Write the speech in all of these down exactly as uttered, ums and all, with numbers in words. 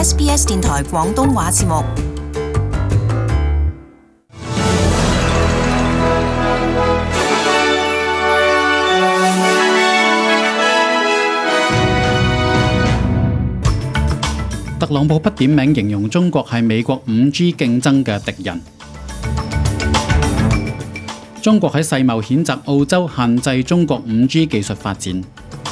S B S 電台廣東話節目。 特朗普不點名形容中國係美國五 G 競爭嘅敵人。中國喺世貿譴責澳洲限制中國五 G 技術發展。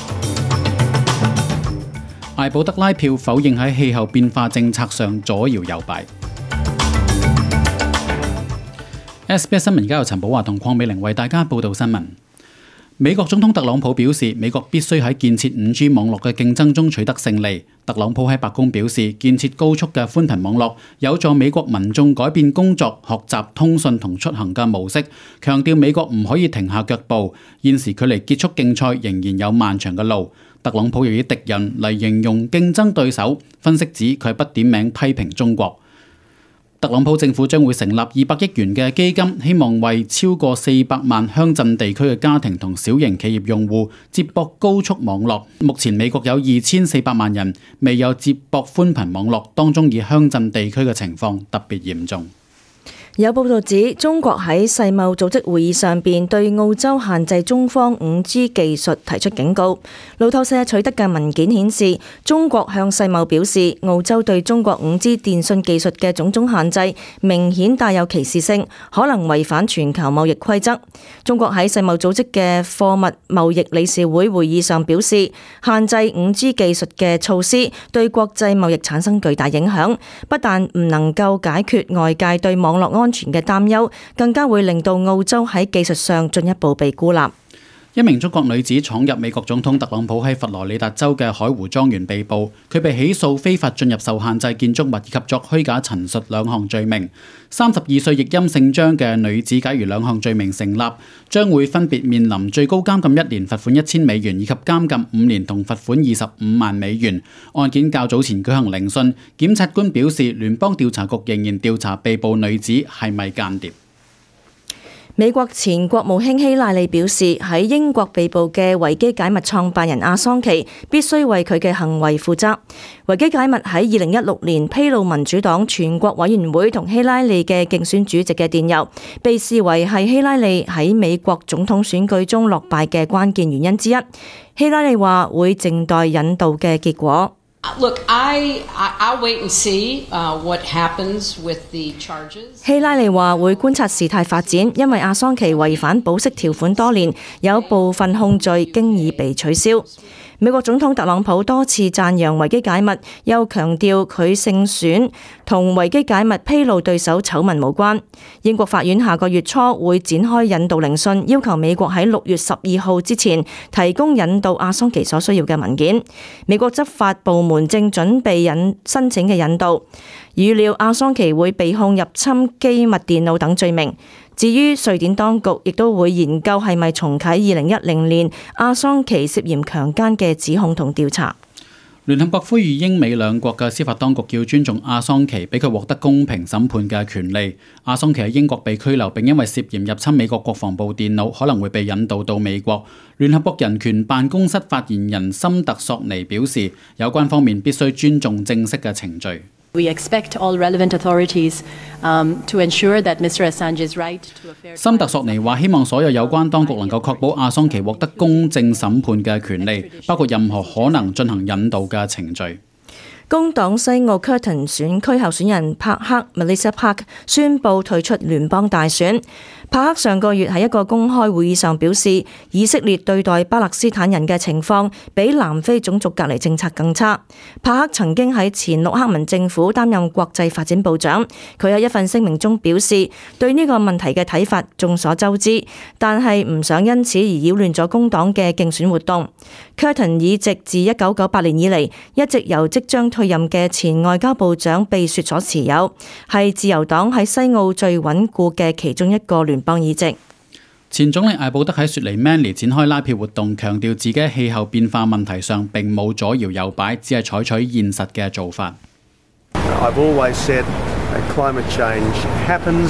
艾保德拉票否認喺氣候變化政策上左搖右擺。S B S 新聞而家由陳寶華同鄺美玲為大家報道新聞。美國總統特朗普表示，美國必須喺建設五 G 網絡嘅競爭中取得勝利。特朗普喺白宮表示，建設高速嘅寬頻網絡有助美國民眾改變工作、學習、通訊同出行嘅模式，強調美國唔可以停下腳步。現時距離結束競賽仍然有漫長嘅路。特朗普又以敵人嚟形容競爭對手，分析指佢不點名批評中國。特朗普政府將會成立二百億元嘅基金，希望為超過四百萬鄉鎮地區嘅家庭同小型企業用戶接駁高速網絡。目前美國有二千四百萬人未有接駁寬頻網絡，當中以鄉鎮地區嘅情況特別嚴重。 有報道指，中國喺世貿組織會議上邊對澳洲限制中方五 G 技術提出警告。路透社取得嘅文件顯示，中國向世貿表示，澳洲對中國五 G 電信技術嘅種種限制明顯帶有歧視性，可能違反全球貿易規則。中國喺世貿組織嘅貨物貿易理事會會議上表示，限制五 G 技術嘅措施對國際貿易產生巨大影響，不但唔能夠解決外界對網絡安全嘅擔憂，更加會令到澳洲喺技術上進一步被孤立。 一名中國女子闖入美國總統特朗普喺佛羅里達州嘅海湖莊園被捕，佢被起訴非法進入受限制建築物以及作虛假陳述兩項罪名。三十二歲譯音姓張嘅女子，假如兩項罪名成立，將會分別面臨最高監禁一年、罰款一千美元以及監禁五年同罰款二十五萬美元。案件較早前舉行聆訊，檢察官表示聯邦調查局仍然調查被捕女子係咪間諜。 美國前國務卿希拉里表示，喺英國被捕嘅維基解密創辦人阿桑奇必須為佢嘅行為負責。維基解密喺二零一六年披露民主黨全國委員會同希拉里嘅競選主席嘅電郵，被視為係希拉里喺美國總統選舉中落敗嘅關鍵原因之一。希拉里話會靜待引渡嘅結果。 Look, I, I'll wait and see what happens with the charges. 希拉里話會觀察事態發展，因為阿桑奇違反保釋條款多年，有部分控罪經已被取消。美國總統特朗普多次讚揚維基解密，又強調佢勝選同維基解密披露對手醜聞無關。英國法院下個月初會展開引渡聆訊，要求美國喺六月十二號之前提供引渡阿桑奇所需要嘅文件。美國執法部門正準備引申請嘅引渡，預料阿桑奇會被控入侵機密電腦等罪名。至於瑞典當局亦都會研究係咪重啟二零一零年阿桑奇涉嫌強姦嘅指控同調查。 聯合國呼籲英美兩國嘅司法當局要尊重阿桑奇，俾佢獲得公平審判嘅權利。阿桑奇喺英國被拘留，並因為涉嫌入侵美國國防部電腦，可能會被引渡到美國。聯合國人權辦公室發言人森特索尼表示，有關方面必須尊重正式嘅程序。 We expect all relevant authorities um, to ensure that Mister Assange's right to a fair trial. 森特索尼話：希望所有有關當局能夠確保阿桑奇獲得公正審判嘅權利，包括任何可能進行引渡嘅程序。 工黨西澳 Curtin 選區候選人帕克 Melissa Park 宣布退出聯邦大選。帕克上個月喺一個公開會議上表示，以色列對待巴勒斯坦人嘅情況比南非種族隔離政策更差。帕克曾經喺前陸克文政府擔任國際發展部長，佢喺一份聲明中表示，對呢個問題嘅睇法眾所周知，但係唔想因此而擾亂咗工黨嘅競選活動。Curtin 議席自一九九八年以嚟一直由即將退任嘅前外交部長貝雪所持有，係自由黨喺西澳最穩固嘅其中一個聯邦議席。 前總理艾保德喺雪梨 Manly 展開拉票活動，強調自己喺氣候變化問題上並冇左搖右擺，只係採取現實嘅做法。 I've always said that climate change happens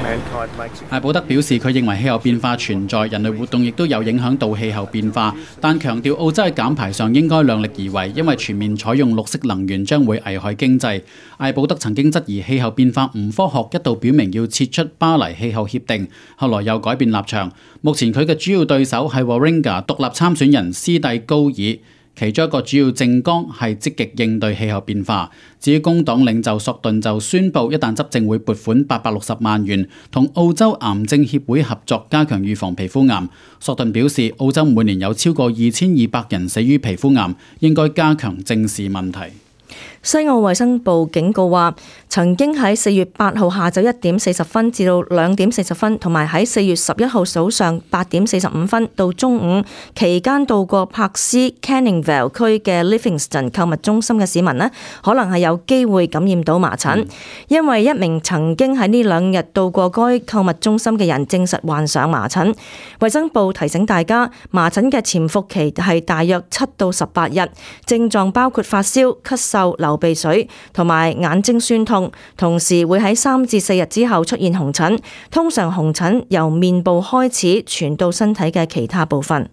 艾保德表示，佢認為氣候變化存在，人類活動亦都有影響到氣候變化，但強調澳洲喺減排上應該量力而為，因為全面採用綠色能源將會危害經濟。艾保德曾經質疑氣候變化唔科學，一度表明要撤出巴黎氣候協定，後來又改變立場。目前佢嘅主要對手係 Warringah 獨立參選人斯蒂高爾。其中一個主要政綱係積極應對氣候變化。至於工黨領袖索頓就宣布，一旦執政會撥款八百六十萬元，同澳洲癌症協會合作，加強預防皮膚癌。索頓表示，澳洲每年有超過二千二百人死於皮膚癌，應該加強正視問題。 西澳衛生部警告話，曾經喺四月八號下晝一點四十分至到兩點四十分，同埋喺四月十一號早上八點四十五分到中午期間到過柏斯 Canning Vale 區嘅 Livingston 購物中心嘅市民呢，可能係有機會感染到麻疹，因為一名曾經喺呢兩日到過該購物中心嘅人證實患上麻疹。衛生部提醒大家，麻疹嘅潛伏期係大約七到十八日，症狀包括發燒、咳嗽、流鼻水同埋眼睛酸痛，同時會喺三至四日之後出現紅疹，通常紅疹由面部開始傳到身體嘅其他部分。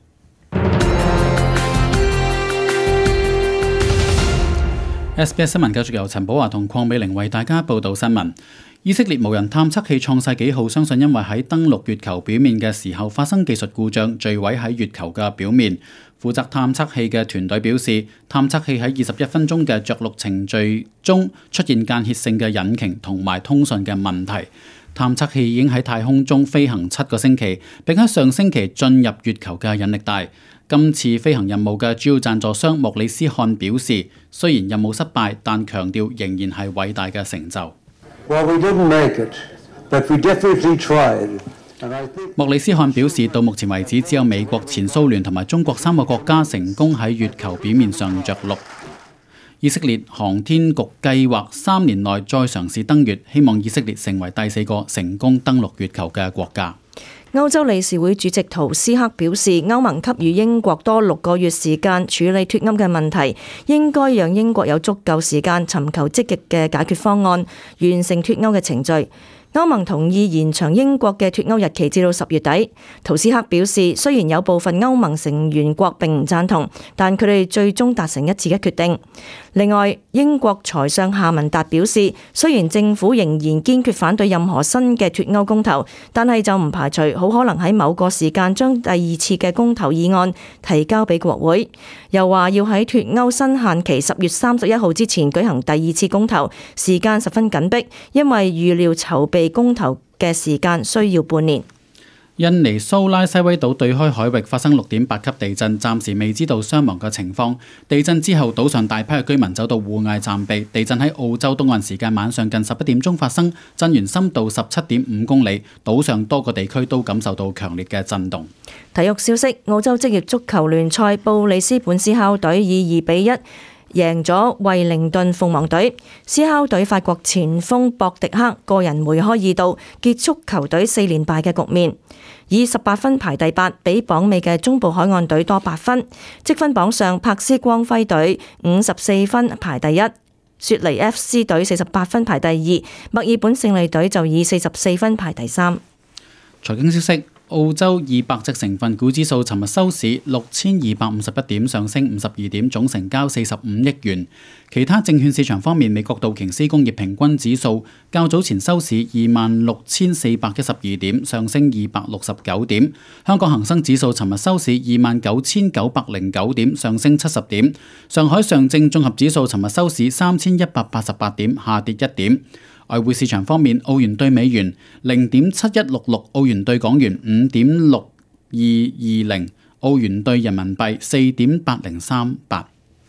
S B S 新聞繼續由陳寶華同鄺美玲為大家報道新聞。以色列無人探測器創世紀號相信因為喺登陸月球表面嘅時候發生技術故障，墜毀喺月球嘅表面。負責探測器嘅團隊表示，探測器喺二十一分鐘嘅着陸程序中出現間歇性嘅引擎同埋通訊嘅問題。探測器已經喺太空中飛行七個星期，並喺上星期進入月球嘅引力帶。今次飛行任務嘅主要贊助商莫里斯漢表示，雖然任務失敗，但強調仍然係偉大嘅成就。 Well, we didn't make it, but we definitely tried. 莫里斯漢表示，到目前為止，只有美國、前蘇聯同埋中國三個國家成功喺月球表面上着陸。以色列航天局計劃三年內再嘗試登月，希望以色列成為第四個成功登陸月球嘅國家。 歐洲理事會主席圖斯克表示，歐盟給予英國多六個月時間處理脫歐嘅問題，應該讓英國有足夠時間尋求積極嘅解決方案，完成脫歐嘅程序。歐盟同意延長英國嘅脫歐日期至到十月底。圖斯克表示，雖然有部分歐盟成員國並唔贊同，但佢哋最終達成一致嘅決定。另外，英國財相夏文達表示，雖然政府仍然堅決反對任何新嘅脫歐公投，但係就唔排除好可能喺某個時間將第二次嘅公投議案提交俾國會。又話要喺脫歐新限期十月三十一號之前舉行第二次公投，時間十分緊迫，因為預料籌備公投嘅時間需要半年。 印尼蘇拉西威島對開海域發生六點八級地震，暫時未知道傷亡嘅情況。地震之後，島上大批嘅居民走到戶外暫避。地震喺澳洲東岸時間晚上近十一點鐘發生，震源深度十七點五公里，島上多個地區都感受到強烈嘅震動。 體育消息：澳洲職業足球聯賽，布里斯本獅吼隊以二比一贏咗惠靈頓鳳凰隊。獅吼隊法國前鋒博迪克個人梅開二度，結束球隊四連敗嘅局面，以十八分排第八，比榜尾嘅中部海岸隊多八分。積分榜上，柏斯光輝隊五十四分排第一，雪梨 F C 隊四十八分排第二，墨爾本勝利隊就以四十四分排第三。 財經消息。澳洲二百隻成分股指數尋日收市六千二百五十一點，上升五十二點，總成交四十五億元。其他證券市場方面，美國道瓊斯工業平均指數較早前收市二萬六千四百一十二點，上升二百六十九點。香港恒生指數尋日收市二萬九千九百零九點，上升七十點。上海上證綜合指數尋日收市三千一百八十八點，下跌一點。外匯市場方面，澳元對美元零點七一六六，澳元對港元五點六二二零，澳元對人民幣四點八零三八。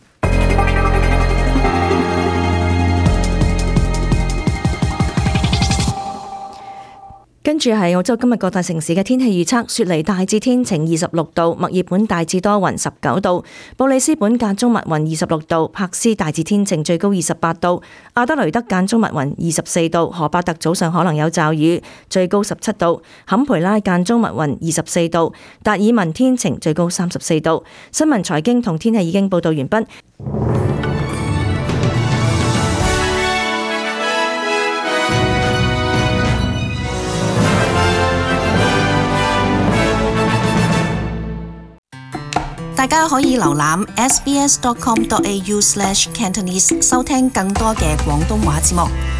跟住係澳洲今日各大城市嘅天氣預測：雪梨大致天晴二十六度，墨爾本大致多雲十九度，布里斯本間中密雲二十六度，柏斯大致天晴最高二十八度，阿德雷德間中密雲二十四度，荷伯特早上可能有驟雨最高十七度，坎培拉間中密雲二十四度，達爾文天晴最高三十四度。新聞財經同天氣已經報道完畢。 家可以瀏覽 s b s dot com dot a u slash cantonese 收聽更多嘅廣東話節目。